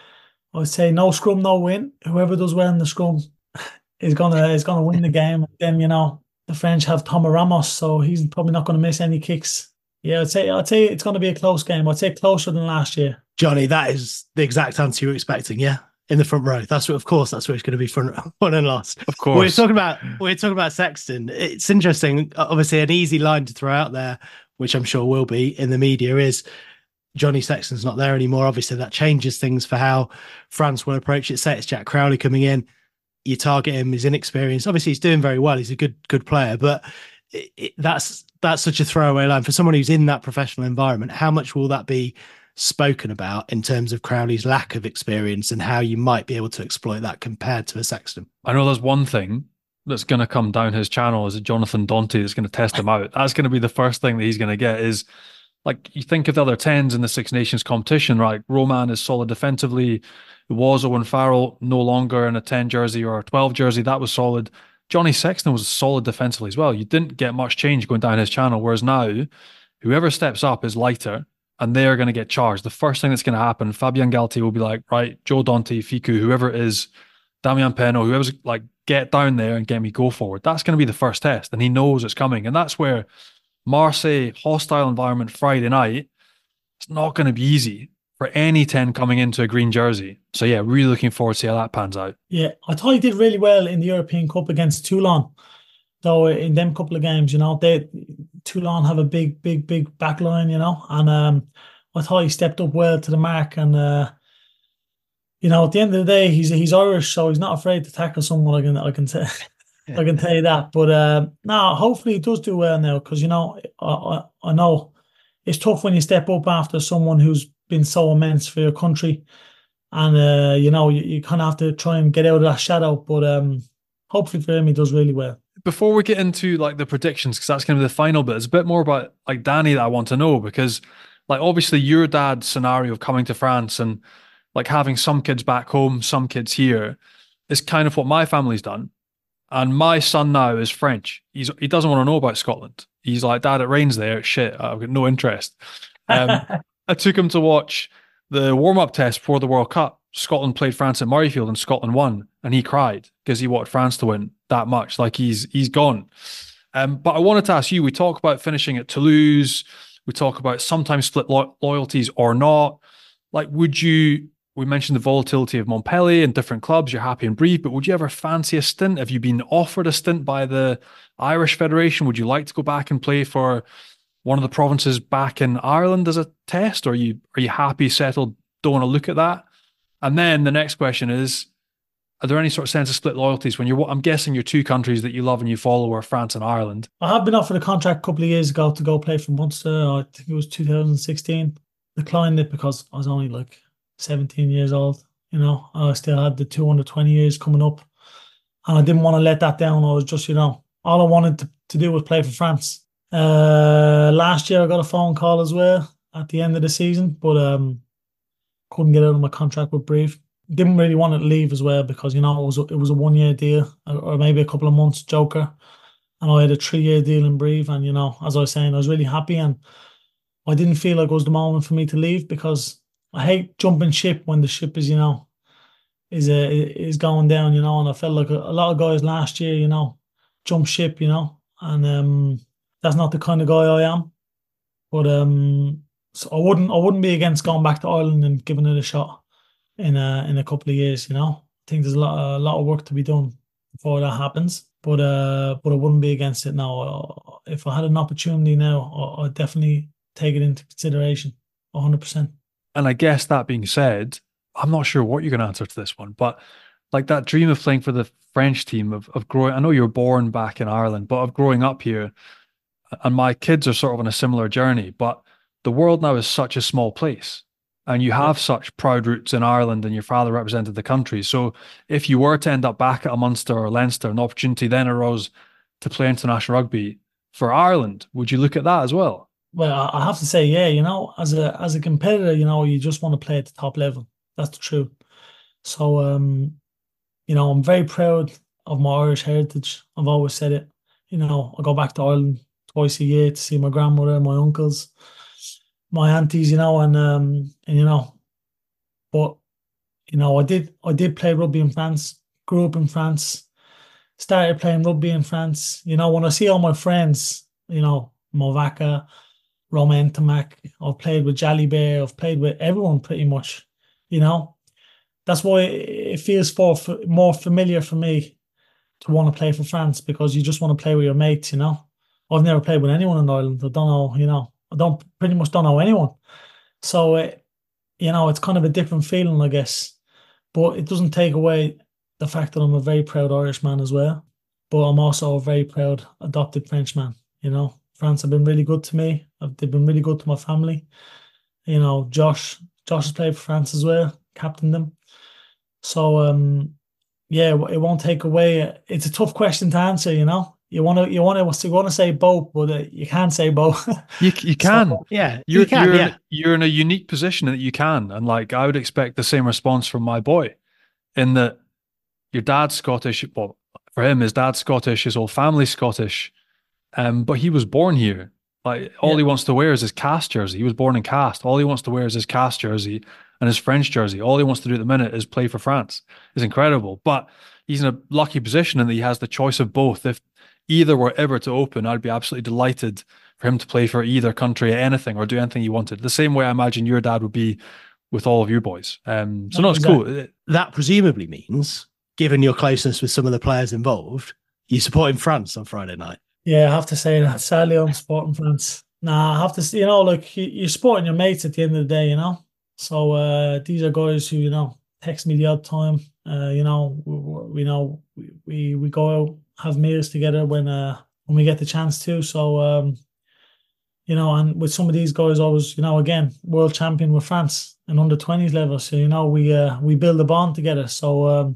I would say no scrum, no win. Whoever does well in the scrum is gonna is gonna win the game. And then, you know, the French have Thomas Ramos, so he's probably not going to miss any kicks. Yeah, I'd say I'd say it's going to be a close game. I'd say closer than last year. Johnny, that is the exact answer you were expecting. Yeah, in the front row. That's what, of course, that's where it's going to be front won and lost. Of course, we're talking about we're talking about Sexton. It's interesting. Obviously, an easy line to throw out there, which I'm sure will be in the media, is Johnny Sexton's not there anymore. Obviously, that changes things for how France will approach it. Say it's Jack Crowley coming in, you target him. He's inexperienced. Obviously, he's doing very well. He's a good good player, but it, it, that's that's such a throwaway line for someone who's in that professional environment. How much will that be spoken about in terms of Crowley's lack of experience and how you might be able to exploit that compared to a Sexton? I know there's one thing that's going to come down his channel is a Jonathan Dante that's going to test him out. That's going to be the first thing that he's going to get is, like, you think of the other tens in the Six Nations competition, right? Roman is solid defensively. It was Owen Farrell, no longer in a ten jersey or a twelve jersey. That was solid. Johnny Sexton was solid defensively as well. You didn't get much change going down his channel, whereas now, whoever steps up is lighter and they are going to get charged. The first thing that's going to happen, Fabian Galtier will be like, right, Joe Dante, Fiku, whoever it is, Damian Peña, whoever's like, get down there and get me go forward. That's going to be the first test, and he knows it's coming. And that's where Marseille, hostile environment Friday night, it's not going to be easy for any ten coming into a green jersey. So yeah, really looking forward to see how that pans out. Yeah, I thought he did really well in the European Cup against Toulon. So in them couple of games, you know, they Toulon have a big, big, big back line, you know, and um, I thought he stepped up well to the mark. And uh, you know, at the end of the day, he's he's Irish, so he's not afraid to tackle someone. I can I can tell yeah. I can tell you that. But uh, no, hopefully he does do well now, because you know I, I I know it's tough when you step up after someone who's been so immense for your country, and uh, you know you, you kind of have to try and get out of that shadow. But um, hopefully for him, he does really well. Before we get into like the predictions, because that's going to be the final bit, it's a bit more about like Danny that I want to know, because like obviously your dad's scenario of coming to France and like having some kids back home, some kids here, is kind of what my family's done. And my son now is French. He's he doesn't want to know about Scotland. He's like, Dad, it rains there. Shit, I've got no interest. Um, I took him to watch the warm-up test before the World Cup. Scotland played France at Murrayfield and Scotland won, and he cried because he wanted France to win that much. Like he's he's gone. Um, but I wanted to ask you, we talk about finishing at Toulouse. We talk about sometimes split lo- loyalties or not. Like, would you, we mentioned the volatility of Montpellier and different clubs, you're happy and brief, but would you ever fancy a stint? Have you been offered a stint by the Irish Federation? Would you like to go back and play for one of the provinces back in Ireland as a test? Or are you, are you happy, settled, don't want to look at that? And then the next question is, are there any sort of sense of split loyalties when you're, I'm guessing your two countries that you love and you follow are France and Ireland? I have been offered a contract a couple of years ago to go play for Munster. I think it was two thousand sixteen. Declined it because I was only like seventeen years old. You know, I still had the two under twenty years coming up, and I didn't want to let that down. I was just, you know, all I wanted to, to do was play for France. Uh, last year I got a phone call as well at the end of the season, but um, couldn't get out of my contract with Brive. Didn't really want to leave as well because, you know, it was a, it was a one year deal or maybe a couple of months joker, and I had a three year deal in Brive. And you know, as I was saying, I was really happy, and I didn't feel like it was the moment for me to leave, because I hate jumping ship when the ship is, you know, is uh, is going down, you know. And I felt like a, a lot of guys last year, you know, jump ship, you know, and um, that's not the kind of guy I am. But um, so I wouldn't I wouldn't be against going back to Ireland and giving it a shot in a in a couple of years, you know. I think there's a lot a lot of work to be done before that happens. But uh, but I wouldn't be against it now. If I had an opportunity now, I'd definitely take it into consideration, one hundred percent. And I guess that being said, I'm not sure what you're going to answer to this one, but like that dream of playing for the French team, of of growing, I know you were born back in Ireland, but of growing up here, and my kids are sort of on a similar journey, but the world now is such a small place, and you have yeah. such proud roots in Ireland, and your father represented the country. So if you were to end up back at a Munster or Leinster, an opportunity then arose to play international rugby for Ireland, would you look at that as well? Well, I have to say, yeah, you know, as a as a competitor, you know, you just want to play at the top level. That's the truth. So, um, you know, I'm very proud of my Irish heritage. I've always said it. You know, I go back to Ireland twice a year to see my grandmother, my uncles, my aunties, you know, and um, and you know, but you know, I did I did play rugby in France. Grew up in France. Started playing rugby in France. You know, when I see all my friends, you know, Movaka, Romain Tamac, I've played with Jalibert, I've played with everyone pretty much, you know. That's why it feels for, for more familiar for me to want to play for France, because you just want to play with your mates, you know. I've never played with anyone in Ireland. I don't know, you know, I don't pretty much don't know anyone. So, it, you know, it's kind of a different feeling, I guess. But it doesn't take away the fact that I'm a very proud Irishman as well. But I'm also a very proud adopted Frenchman, you know. France have been really good to me. They've been really good to my family. You know, Josh, Josh has played for France as well, captained them. So, um, yeah, it won't take away. It's a tough question to answer, you know. You want to, you want to, you want to say both, but uh, you can't say both. you you can, so, yeah, you're, you can, you're, yeah. in, you're in a unique position that you can, and like I would expect the same response from my boy, in that your dad's Scottish. Well, for him, his dad's Scottish, his whole family's Scottish. Um, but he was born here. Like all Yeah. he wants to wear is his cast jersey. He was born in cast. All he wants to wear is his cast jersey and his French jersey. All he wants to do at the minute is play for France. It's incredible. But he's in a lucky position in that he has the choice of both. If either were ever to open, I'd be absolutely delighted for him to play for either country at anything or do anything he wanted. The same way I imagine your dad would be with all of you boys. Um, so no, it's cool. That presumably means, given your closeness with some of the players involved, you're supporting France on Friday night. Yeah, I have to say that. Sadly, I'm supporting France. Nah, I have to, you know, like you're supporting your mates at the end of the day, you know. So uh, these are guys who, you know, text me the odd time. Uh, you know, we, we know we, we we go out, have meals together when uh when we get the chance to. So um, you know, and with some of these guys, I was, you know, again, world champion with France and under twenties level. So you know, we uh we build a bond together. So um.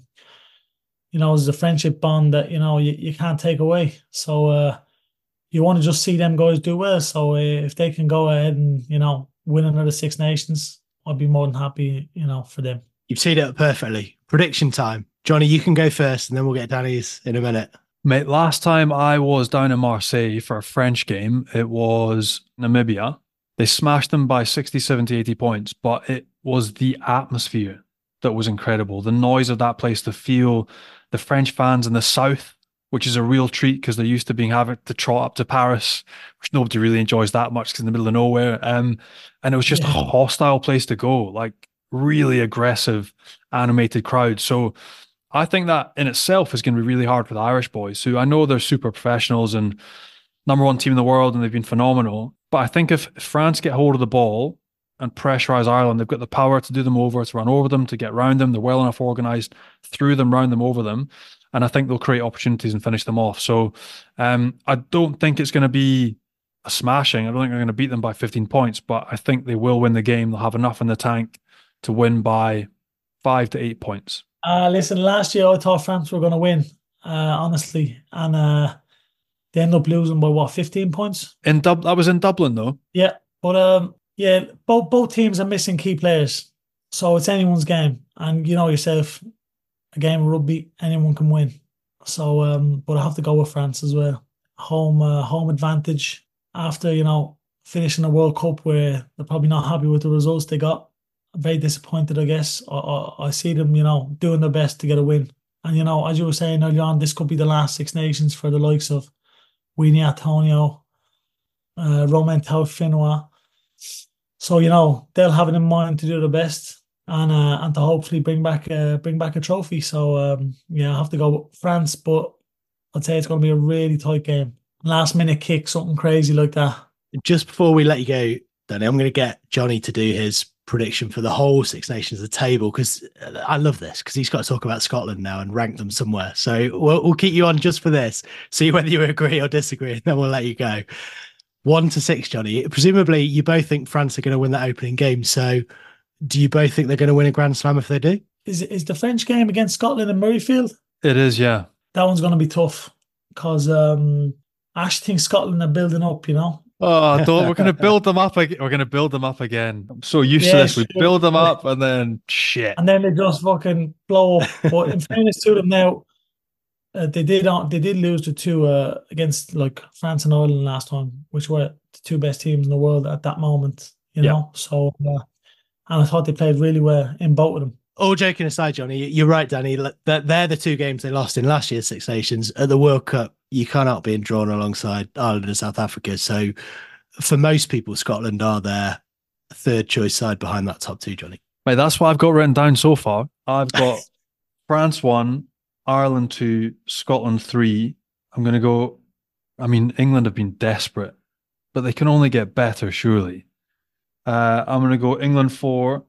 You know, it's a friendship bond that, you know, you, you can't take away. So uh, you want to just see them guys do well. So uh, if they can go ahead and, you know, win another Six Nations, I'd be more than happy, you know, for them. You've teed it up perfectly. Prediction time. Johnny, you can go first and then we'll get Danny's in a minute. Mate, last time I was down in Marseille for a French game, it was Namibia. They smashed them by sixty, seventy, eighty points, but it was the atmosphere that was incredible. The noise of that place, the feel, the French fans in the south, which is a real treat because they're used to being having to trot up to Paris, which nobody really enjoys that much because it's in the middle of nowhere. Um, and it was just yeah. a hostile place to go, like really aggressive, animated crowd. So I think that in itself is going to be really hard for the Irish boys, who I know they're super professionals and number one team in the world and they've been phenomenal. But I think if France get hold of the ball and pressurise Ireland, they've got the power to do them over, to run over them, to get round them. They're well enough organised, through them, round them, over them. And I think they'll create opportunities and finish them off. So um, I don't think it's going to be a smashing. I don't think they're going to beat them by fifteen points, but I think they will win the game. They'll have enough in the tank to win by five to eight points. Uh, listen, last year I thought France were going to win, uh, honestly. And uh, they ended up losing by, what, fifteen points? In Dub- That was in Dublin, though. Yeah, but... um. Yeah, both both teams are missing key players, so it's anyone's game. And you know yourself, a game of rugby, anyone can win. So, um, but I have to go with France as well. Home, uh, home advantage after, you know, finishing a World Cup where they're probably not happy with the results they got. I'm very disappointed, I guess. I, I, I see them, you know, doing their best to get a win. And you know, as you were saying earlier on, this could be the last Six Nations for the likes of Winnie Antonio, uh, Romain Taufinois. So, you know, they'll have it in mind to do their best and uh, and to hopefully bring back uh, bring back a trophy. So, um, yeah, I have to go with France, but I'd say it's going to be a really tight game. Last minute kick, something crazy like that. Just before we let you go, Danny, I'm going to get Johnny to do his prediction for the whole Six Nations of the table because I love this because he's got to talk about Scotland now and rank them somewhere. So we'll, we'll keep you on just for this, see whether you agree or disagree, and then we'll let you go. One to six, Johnny. Presumably, you both think France are going to win that opening game. So, do you both think they're going to win a Grand Slam if they do? Is is the French game against Scotland in Murrayfield? It is, yeah. That one's going to be tough because um, I actually think Scotland are building up. You know. Oh, don't, we're going to build them up. We're going to build them up again. I'm so used yeah, to this. We sure. build them up and then shit, and then they just fucking blow up. But in fairness to them now. Uh, they did uh, they did lose the two uh, against like France and Ireland last time, which were the two best teams in the world at that moment, you know. Yeah. So, uh, and I thought they played really well in both of them. All joking aside, Johnny, you're right, Danny. They're the two games they lost in last year's Six Nations. At the World Cup, you cannot be drawn alongside Ireland and South Africa. So, for most people, Scotland are their third choice side behind that top two, Johnny. Mate, that's what I've got written down so far. I've got France one. Ireland two, Scotland three. I'm going to go, I mean, England have been desperate, but they can only get better, surely. Uh, I'm going to go England four,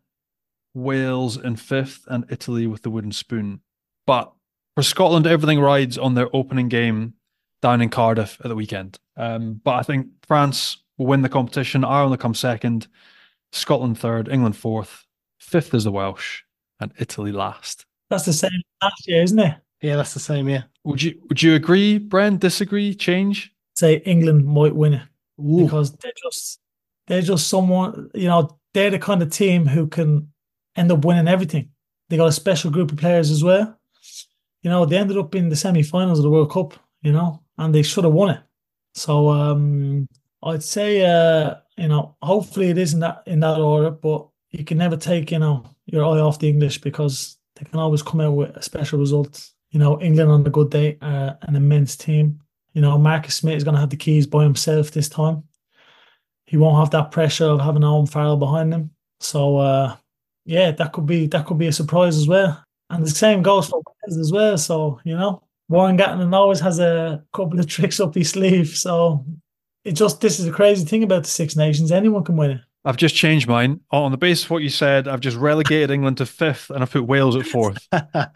Wales in fifth, and Italy with the wooden spoon. But for Scotland, everything rides on their opening game down in Cardiff at the weekend. Um, but I think France will win the competition. Ireland will come second, Scotland third, England fourth, fifth is the Welsh, and Italy last. That's the same last year, isn't it? Yeah, that's the same, yeah. Would you would you agree, Bren? Disagree? Change? Say England might win it. Ooh. Because they're just they're just someone, you know, they're the kind of team who can end up winning everything. They got a special group of players as well. You know, they ended up in the semi-finals of the World Cup, you know, and they should have won it. So um, I'd say, uh, you know, hopefully it isn't that in that order, but you can never take, you know, your eye off the English because they can always come out with a special result. You know, England on a good day, uh, an immense team. You know, Marcus Smith is going to have the keys by himself this time. He won't have that pressure of having Owen Farrell behind him. So, uh, yeah, that could be that could be a surprise as well. And the same goes for Wales as well. So, you know, Warren Gatland always has a couple of tricks up his sleeve. So, it just this is a crazy thing about the Six Nations. Anyone can win it. I've just changed mine. On the basis of what you said, I've just relegated England to fifth and I've put Wales at fourth.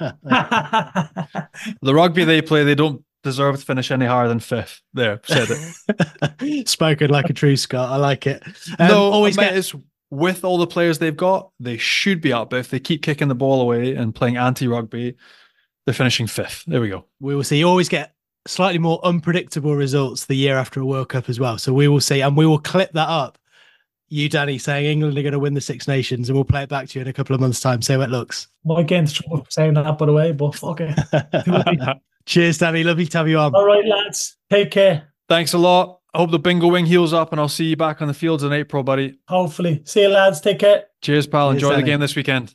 The rugby they play, they don't deserve to finish any higher than fifth. There, said it. Spoken like a true Scot. I like it. Um, no, always get... get... it's with all the players they've got, they should be up. But if they keep kicking the ball away and playing anti-rugby, they're finishing fifth. There we go. We will see. You always get slightly more unpredictable results the year after a World Cup as well. So we will see, and we will clip that up. You, Danny, saying England are going to win the Six Nations, and we'll play it back to you in a couple of months' time. See how it looks. Might get into trouble for saying that, by the way, but fuck it. Cheers, Danny. Lovely to have you on. All right, lads. Take care. Thanks a lot. I hope the bingo wing heals up, and I'll see you back on the fields in April, buddy. Hopefully. See you, lads. Take care. Cheers, pal. Cheers, Enjoy Danny. the game this weekend.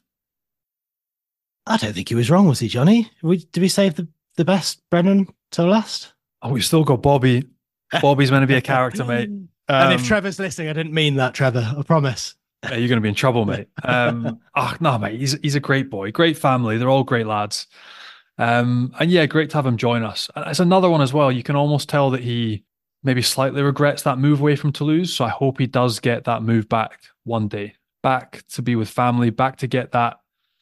I don't think he was wrong, was he, Johnny? We, did we save the, the best Brennan till last? Oh, we've still got Bobby. Bobby's meant to be a character, mate. Um, and if Trevor's listening, I didn't mean that, Trevor. I promise. Yeah, you're going to be in trouble, mate. Um, oh, no, mate. He's he's a great boy. Great family. They're all great lads. Um, and yeah, great to have him join us. And it's another one as well. You can almost tell that he maybe slightly regrets that move away from Toulouse. So I hope he does get that move back one day. Back to be with family. Back to get that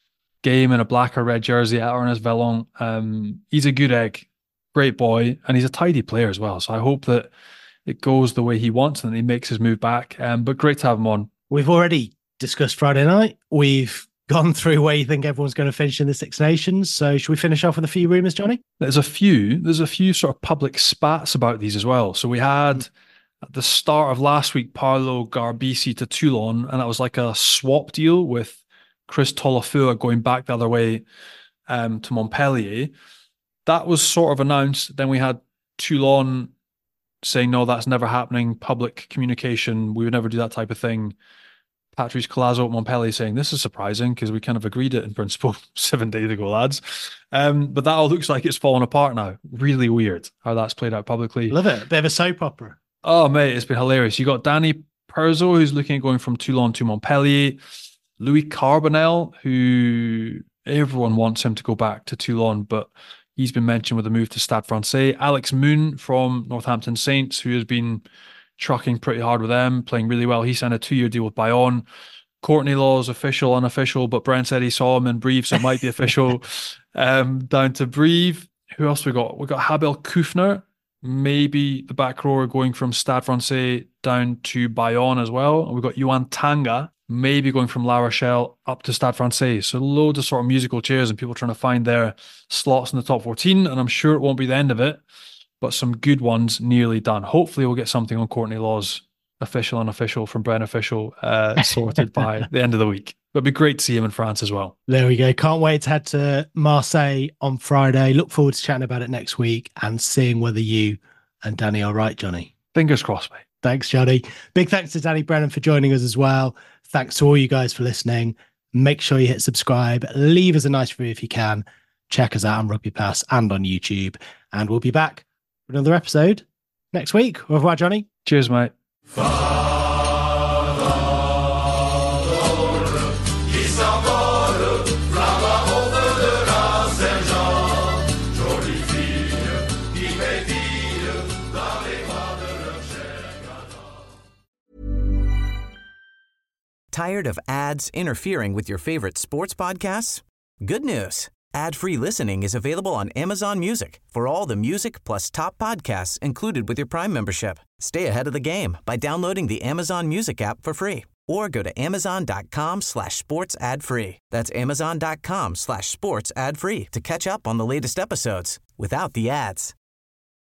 game in a black or red jersey at Ernest Vallon. Um, he's a good egg. Great boy. And he's a tidy player as well. So I hope that it goes the way he wants and he makes his move back. Um, but great to have him on. We've already discussed Friday night. We've gone through where you think everyone's going to finish in the Six Nations. So should we finish off with a few rumours, Johnny? There's a few. There's a few sort of public spats about these as well. So we had mm. at the start of last week, Paolo Garbisi to Toulon, and that was like a swap deal with Chris Tolofua going back the other way um, to Montpellier. That was sort of announced. Then we had Toulon saying, no, that's never happening. Public communication, we would never do that type of thing. Patrice Collazo at Montpellier saying, this is surprising because we kind of agreed it in principle seven days ago, lads. Um, but that all looks like it's fallen apart now. Really weird how that's played out publicly. Love it. A bit of a soap opera. Oh, mate, it's been hilarious. You got Danny Perzo, who's looking at going from Toulon to Montpellier. Louis Carbonell, who everyone wants him to go back to Toulon, but he's been mentioned with a move to Stade Francais. Alex Moon from Northampton Saints, who has been trucking pretty hard with them, playing really well. He signed a two-year deal with Bayonne. Courtney Law's official, unofficial, but Brent said he saw him in Brive, so it might be official. Um, down to Brive. Who else we got? We got Habel Kufner. Maybe the back row are going from Stade Francais down to Bayonne as well. And we've got Yuan Tanga, maybe going from La Rochelle up to Stade Francais. So loads of sort of musical chairs and people trying to find their slots in the top fourteen. And I'm sure it won't be the end of it, but some good ones nearly done. Hopefully we'll get something on Courtney Law's official, unofficial from Brent official uh, sorted by the end of the week. It'd be great to see him in France as well. There we go. Can't wait to head to Marseille on Friday. Look forward to chatting about it next week and seeing whether you and Danny are right, Johnny. Fingers crossed, mate. Thanks, Johnny. Big thanks to Danny Brennan for joining us as well. Thanks to all you guys for listening. Make sure you hit subscribe. Leave us a nice review if you can. Check us out on Rugby Pass and on YouTube. And we'll be back for another episode next week. Au revoir, Johnny. Cheers, mate. Tired of ads interfering with your favorite sports podcasts? Good news. Ad-free listening is available on Amazon Music for all the music plus top podcasts included with your Prime membership. Stay ahead of the game by downloading the Amazon Music app for free or go to amazon.com slash sports ad free. That's amazon.com slash sports ad free to catch up on the latest episodes without the ads.